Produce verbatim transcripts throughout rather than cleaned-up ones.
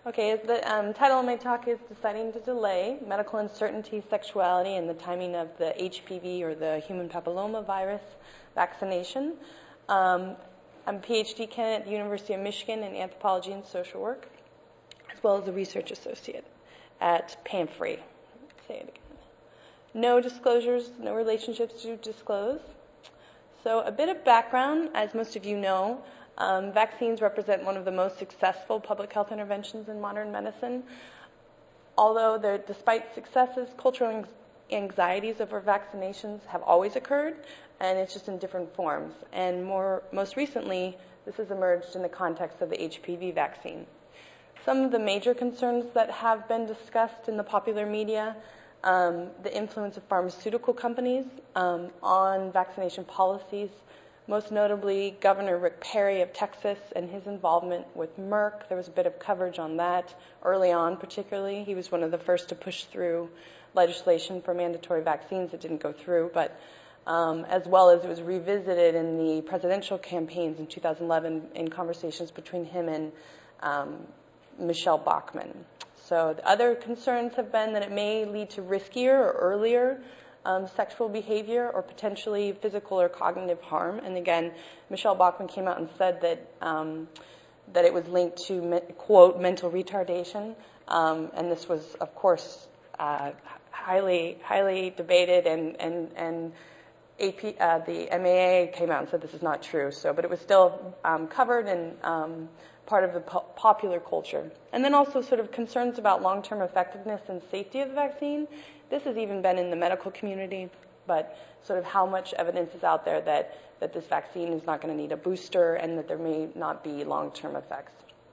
Okay, as the um, title of my talk is Deciding to Delay Medical Uncertainty, Sexuality, and the Timing of the H P V or the Human Papilloma Virus Vaccination. Um, I'm a PhD candidate at the University of Michigan in Anthropology and Social Work, as well as a research associate at PAMFRE. Say it again. No disclosures, no relationships to disclose. So a bit of background, as most of you know, Um, vaccines represent one of the most successful public health interventions in modern medicine. Although, despite successes, cultural anxieties over vaccinations have always occurred, and it's just in different forms. And more, most recently, this has emerged in the context of the H P V vaccine. Some of the major concerns that have been discussed in the popular media, um, the influence of pharmaceutical companies um, on vaccination policies. Most notably, Governor Rick Perry of Texas and his involvement with Merck. There was a bit of coverage on that early on, particularly. He was one of the first to push through legislation for mandatory vaccines. It didn't go through, but um, as well as it was revisited in the presidential campaigns in two thousand eleven in conversations between him and um, Michelle Bachmann. So the other concerns have been that it may lead to riskier or earlier Um, sexual behavior or potentially physical or cognitive harm. And again, Michelle Bachmann came out and said that um, that it was linked to, me- quote, mental retardation. Um, and this was, of course, uh, highly highly debated, and and and A P, uh, the M A A came out and said this is not true. So, but it was still um, covered and um, part of the po- popular culture. And then also sort of concerns about long-term effectiveness and safety of the vaccine. This has even been in the medical community, but sort of how much evidence is out there that, that this vaccine is not going to need a booster and that there may not be long-term effects.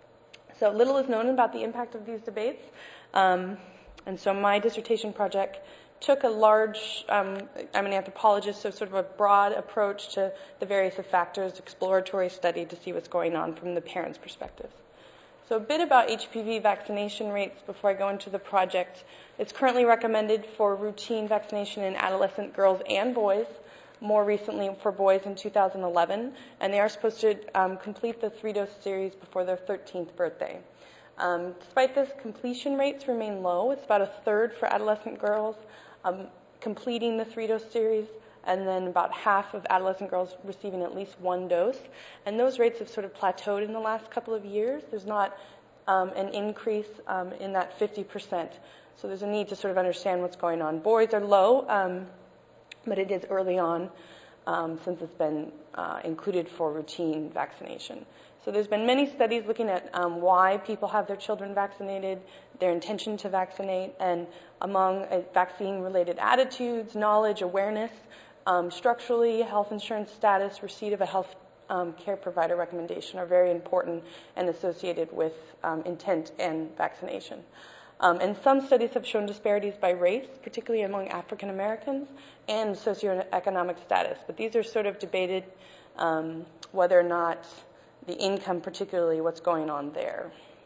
So little is known about the impact of these debates. Um, and so my dissertation project took a large, um, I'm an anthropologist, so sort of a broad approach to the various factors, exploratory study to see what's going on from the parents' perspective. So a bit about H P V vaccination rates before I go into the project. It's currently recommended for routine vaccination in adolescent girls and boys, more recently for boys in two thousand eleven, and they are supposed to um, complete the three-dose series before their thirteenth birthday. Um, despite this, completion rates remain low. It's about a third for adolescent girls um, completing the three-dose series, and then about half of adolescent girls receiving at least one dose. And those rates have sort of plateaued in the last couple of years. There's not um, an increase um, in that fifty percent. So there's a need to sort of understand what's going on. Boys are low, um, but it is early on um, since it's been uh, included for routine vaccination. So there's been many studies looking at um, why people have their children vaccinated, their intention to vaccinate, and among uh, vaccine-related attitudes, knowledge, awareness, Um, structurally, health insurance status, receipt of a health um, care provider recommendation are very important and associated with um, intent and vaccination. Um, and some studies have shown disparities by race, particularly among African Americans, and socioeconomic status. But these are sort of debated um, whether or not the income, particularly what's going on there.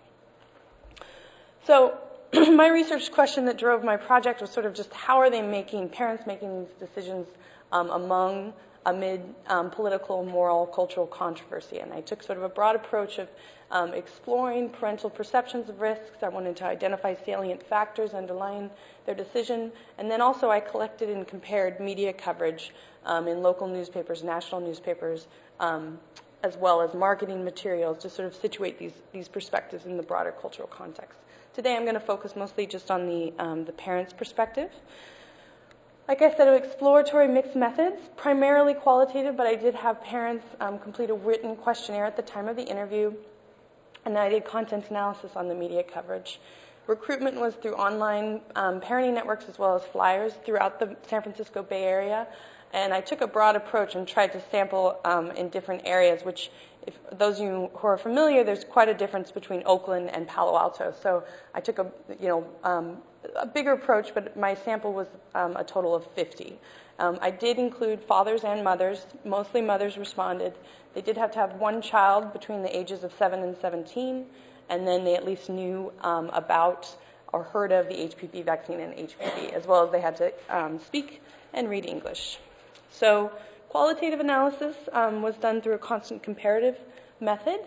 So my research question that drove my project was sort of just how are they making, parents making these decisions Um, among amid um, political, moral, cultural controversy. And I took sort of a broad approach of um, exploring parental perceptions of risks. I wanted to identify salient factors underlying their decision. And then also I collected and compared media coverage um, in local newspapers, national newspapers, um, as well as marketing materials to sort of situate these, these perspectives in the broader cultural context. Today I'm going to focus mostly just on the, um, the parents' perspective. Like I said, exploratory mixed methods, primarily qualitative, but I did have parents um, complete a written questionnaire at the time of the interview, and then I did content analysis on the media coverage. Recruitment was through online um, parenting networks as well as flyers throughout the San Francisco Bay Area, and I took a broad approach and tried to sample um, in different areas, which, if those of you who are familiar, there's quite a difference between Oakland and Palo Alto. So I took a, you know, um, a bigger approach, but my sample was um, a total of fifty. Um, I did include fathers and mothers. Mostly mothers responded. They did have to have one child between the ages of seven and seventeen, and then they at least knew um, about or heard of the H P V vaccine and H P V, as well as they had to um, speak and read English. So qualitative analysis um, was done through a constant comparative method.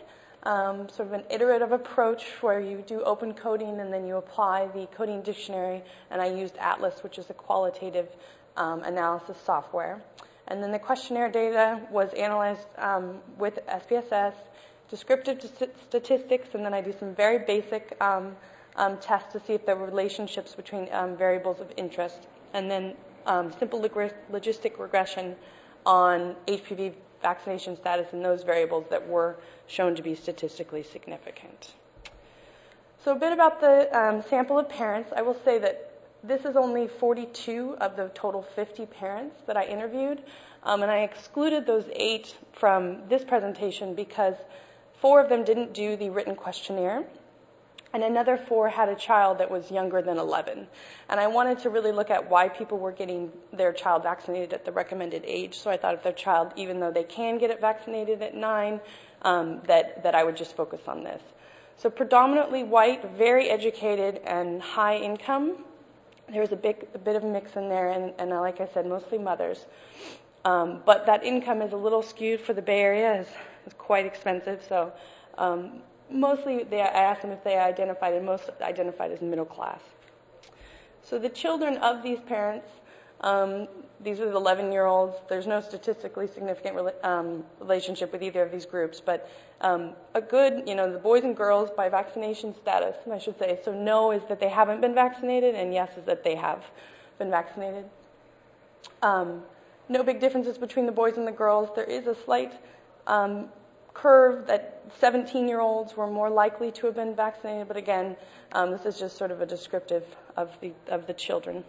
um, sort of an iterative approach where you do open coding and then you apply the coding dictionary, and I used Atlas, which is a qualitative um, analysis software. And then the questionnaire data was analyzed um, with S P S S, descriptive statistics, and then I do some very basic um, um, tests to see if there were relationships between um, variables of interest, and then um, simple log- logistic regression on H P V vaccination status and those variables that were shown to be statistically significant. So a bit about the um, sample of parents. I will say that this is only forty-two of the total fifty parents that I interviewed, um, and I excluded those eight from this presentation because four of them didn't do the written questionnaire, and another four had a child that was younger than eleven. And I wanted to really look at why people were getting their child vaccinated at the recommended age. So I thought if their child, even though they can get it vaccinated at nine, um, that, that I would just focus on this. So predominantly white, very educated, and high income. There was a, big, a bit of a mix in there, and, and like I said, mostly mothers. Um, but that income is a little skewed for the Bay Area. It's, it's quite expensive, so um, mostly they, I asked them if they identified, and most identified as middle class. So the children of these parents, um, these are the eleven-year-olds. There's no statistically significant rela- um, relationship with either of these groups, but um, a good, you know, the boys and girls by vaccination status, I should say. So no is that they haven't been vaccinated, and yes is that they have been vaccinated. Um, no big differences between the boys and the girls. There is a slight um, curve that seventeen-year-olds were more likely to have been vaccinated, but again, um, this is just sort of a descriptive of the of the children.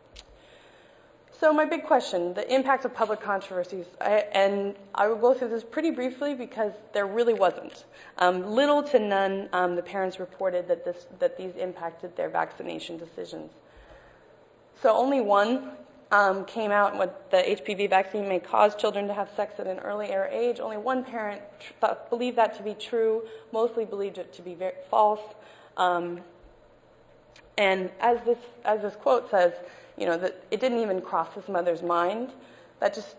So my big question, the impact of public controversies, I, and I will go through this pretty briefly because there really wasn't. Um, little to none, um, the parents reported that this that these impacted their vaccination decisions. So only one um, came out what the H P V vaccine may cause children to have sex at an earlier age. Only one parent thought, believed that to be true, mostly believed it to be very false. Um, and as this as this quote says, you know, that it didn't even cross his mother's mind. That just,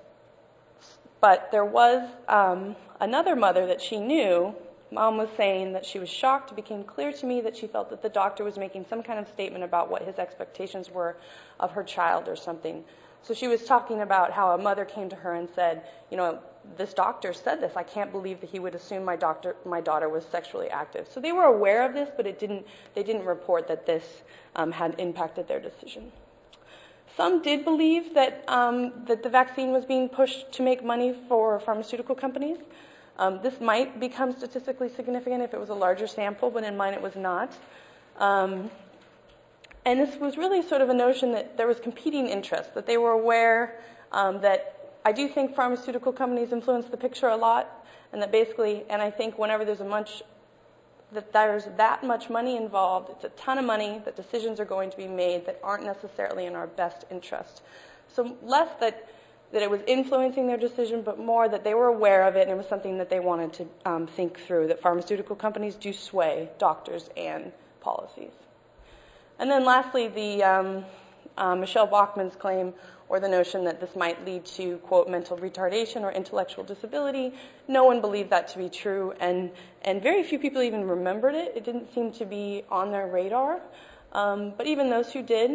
but there was um, another mother that she knew. Mom was saying that she was shocked. It became clear to me that she felt that the doctor was making some kind of statement about what his expectations were of her child or something. So she was talking about how a mother came to her and said, you know, this doctor said this. I can't believe that he would assume my doctor, my daughter was sexually active. So they were aware of this, but it didn't. They didn't report that this um, had impacted their decision. Some did believe that um, that the vaccine was being pushed to make money for pharmaceutical companies. Um, this might become statistically significant if it was a larger sample, but in mine it was not. Um, and this was really sort of a notion that there was competing interests, that they were aware um, that I do think pharmaceutical companies influence the picture a lot, and that basically, and I think whenever there's a much that there's that much money involved, it's a ton of money, that decisions are going to be made that aren't necessarily in our best interest. So less that, that it was influencing their decision, but more that they were aware of it and it was something that they wanted to um, think through, that pharmaceutical companies do sway doctors and policies. And then lastly, the um, uh, Michelle Bachmann's claim, or the notion that this might lead to, quote, mental retardation or intellectual disability. No one believed that to be true, and, and very few people even remembered it. It didn't seem to be on their radar. Um, but even those who did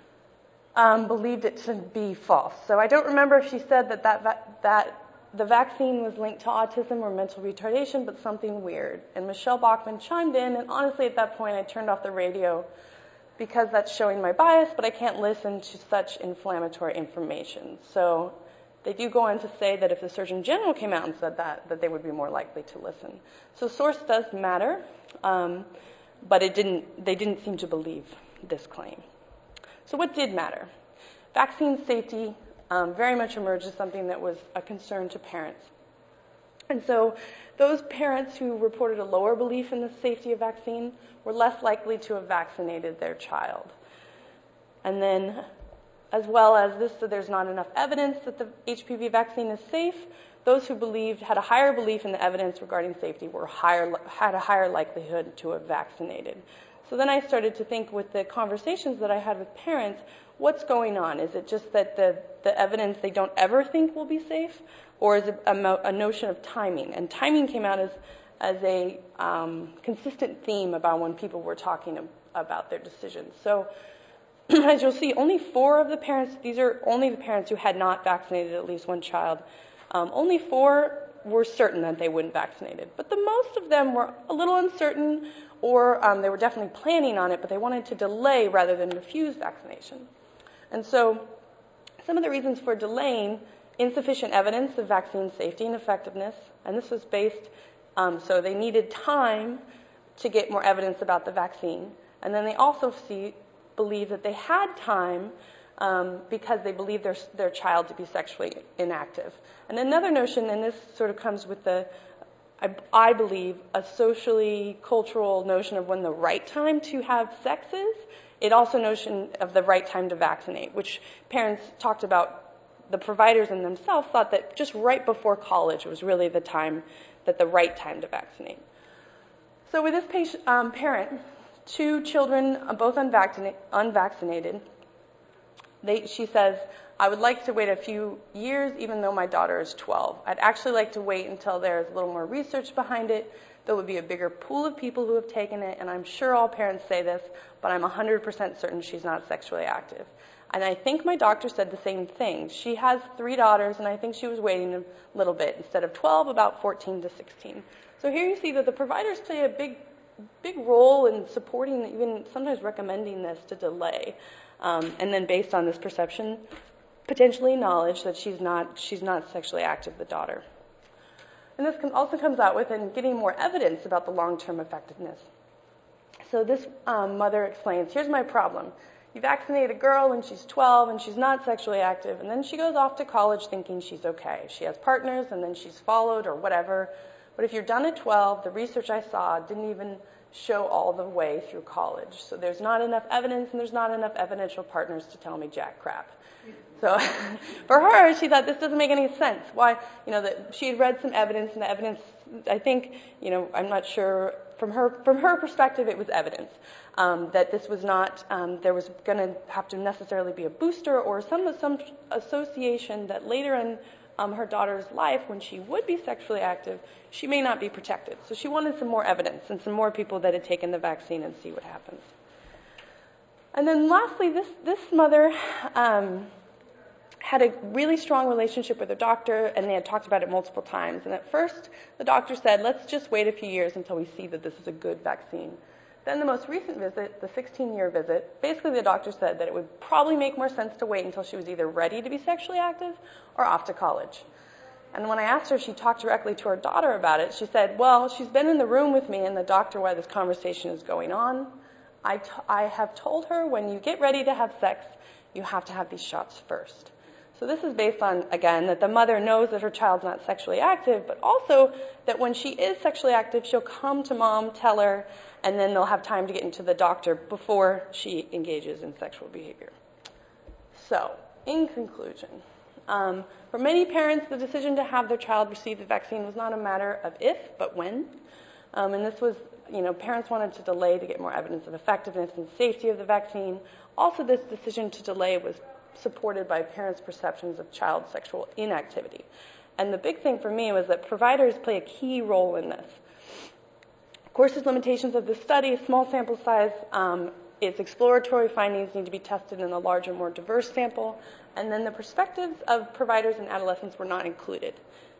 um, believed it to be false. So I don't remember if she said that, that, va- that the vaccine was linked to autism or mental retardation, but something weird. And Michelle Bachmann chimed in, and honestly at that point I turned off the radio because that's showing my bias, but I can't listen to such inflammatory information. So they do go on to say that if the Surgeon General came out and said that, that they would be more likely to listen. So source does matter, um, but it didn't. They didn't seem to believe this claim. So what did matter? Vaccine safety um, very much emerged as something that was a concern to parents. And so those parents who reported a lower belief in the safety of vaccine were less likely to have vaccinated their child. And then, as well as this, so there's not enough evidence that the H P V vaccine is safe, those who believed, had a higher belief in the evidence regarding safety were higher, had a higher likelihood to have vaccinated. So then I started to think, with the conversations that I had with parents, what's going on? Is it just that the, the evidence they don't ever think will be safe? Or is it a, mo- a notion of timing? And timing came out as, as a um, consistent theme about when people were talking ab- about their decisions. So as you'll see, only four of the parents, these are only the parents who had not vaccinated at least one child, um, only four were certain that they wouldn't vaccinate it. But the most of them were a little uncertain, or um, they were definitely planning on it, but they wanted to delay rather than refuse vaccination. And so some of the reasons for delaying: insufficient evidence of vaccine safety and effectiveness, and this was based, um, so they needed time to get more evidence about the vaccine. And then they also see, believe that they had time um, because they believed their, their child to be sexually inactive. And another notion, and this sort of comes with the, I, I believe, a socially cultural notion of when the right time to have sex is. It also notion of the right time to vaccinate, which parents talked about. The providers in themselves thought that just right before college was really the time, that the right time to vaccinate. So with this patient, um, parent, two children, uh, both unvaccinated, unvaccinated they, she says, "I would like to wait a few years even though my daughter is twelve. I'd actually like to wait until there's a little more research behind it. There would be a bigger pool of people who have taken it, and I'm sure all parents say this, but I'm one hundred percent certain she's not sexually active. And I think my doctor said the same thing. She has three daughters, and I think she was waiting a little bit. Instead of twelve, about fourteen to sixteen. So here you see that the providers play a big, big role in supporting, even sometimes recommending this to delay. Um, and then based on this perception, potentially knowledge that she's not, she's not sexually active, the daughter. And this also comes out with in getting more evidence about the long-term effectiveness. So this um, mother explains, here's my problem. You vaccinate a girl when she's twelve and she's not sexually active, and then she goes off to college thinking she's okay. She has partners and then she's followed or whatever. But if you're done at twelve, the research I saw didn't even show all the way through college. So there's not enough evidence and there's not enough evidential partners to tell me jack crap. So for her, she thought this doesn't make any sense. Why, you know, that she had read some evidence, and the evidence, I think, you know, I'm not sure, from her from her perspective, it was evidence um, that this was not, um, there was going to have to necessarily be a booster or some some association that later in um, her daughter's life, when she would be sexually active, she may not be protected. So she wanted some more evidence and some more people that had taken the vaccine and see what happens. And then lastly, this this mother. Um, had a really strong relationship with her doctor, and they had talked about it multiple times. And at first, the doctor said, let's just wait a few years until we see that this is a good vaccine. Then the most recent visit, the sixteen-year visit, basically the doctor said that it would probably make more sense to wait until she was either ready to be sexually active or off to college. And when I asked her if she talked directly to her daughter about it, she said, well, she's been in the room with me and the doctor while this conversation is going on. I, t- I have told her when you get ready to have sex, you have to have these shots first. So this is based on, again, that the mother knows that her child's not sexually active, but also that when she is sexually active, she'll come to mom, tell her, and then they'll have time to get into the doctor before she engages in sexual behavior. So, in conclusion, um, for many parents, the decision to have their child receive the vaccine was not a matter of if, but when. Um, and this was, you know, parents wanted to delay to get more evidence of effectiveness and safety of the vaccine. Also, this decision to delay was supported by parents' perceptions of child sexual inactivity. And the big thing for me was that providers play a key role in this. Of course, there's limitations of this study, small sample size, um, its exploratory findings need to be tested in a larger, more diverse sample, and then the perspectives of providers and adolescents were not included.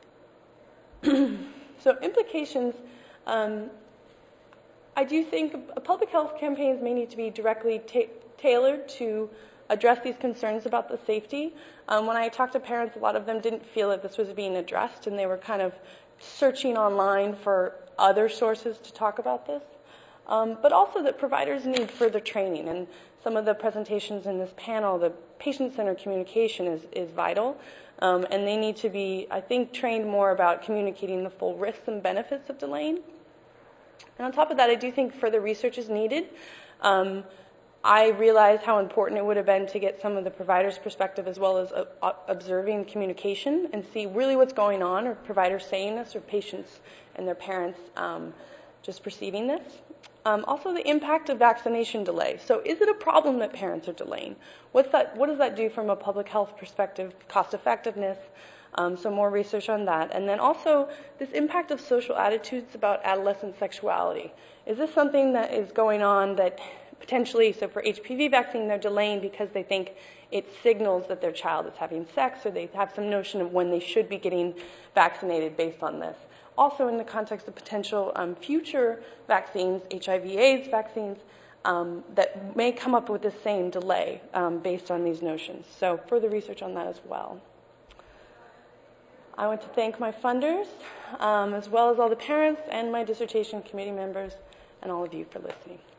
So implications, um, I do think public health campaigns may need to be directly ta- tailored to address these concerns about the safety. Um, when I talked to parents, a lot of them didn't feel that this was being addressed, and they were kind of searching online for other sources to talk about this. Um, but also that providers need further training, and some of the presentations in this panel, the patient-centered communication is, is vital, um, and they need to be, I think, trained more about communicating the full risks and benefits of delaying. And on top of that, I do think further research is needed. Um, I realized how important it would have been to get some of the providers' perspective as well as uh, observing communication and see really what's going on, or providers saying this, or patients and their parents um, just perceiving this. Um, also, the impact of vaccination delay. So is it a problem that parents are delaying? What's that? What does that do from a public health perspective, cost effectiveness? Um, so more research on that. And then also this impact of social attitudes about adolescent sexuality. Is this something that is going on that potentially, so for H P V vaccine, they're delaying because they think it signals that their child is having sex, or they have some notion of when they should be getting vaccinated based on this. Also in the context of potential um, future vaccines, H I V AIDS vaccines, um, that may come up with the same delay um, based on these notions. So further research on that as well. I want to thank my funders, um, as well as all the parents and my dissertation committee members, and all of you for listening.